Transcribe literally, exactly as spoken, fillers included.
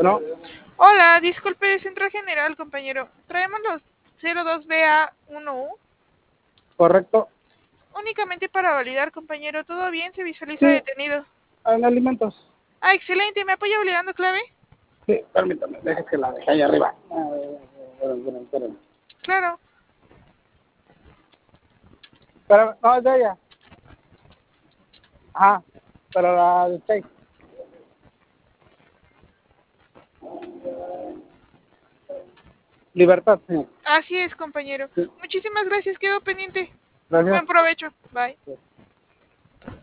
Bueno, Hola, disculpe, Central General, compañero. Traemos los cero dos B A uno U. correcto. Únicamente para validar, compañero. ¿Todo bien? Se visualiza Sí, detenido. en alimentos. Ah, excelente. ¿Me apoya validando clave? Sí, permítame, deje que la deje ahí arriba. A ver, espérame, espérame, espérame. Claro. Espérame, no, es de ella. Ajá, pero la de steak. Libertad, señor. Así es, compañero. Sí, Muchísimas gracias. Quedo pendiente. gracias. Buen provecho. Bye. Sí.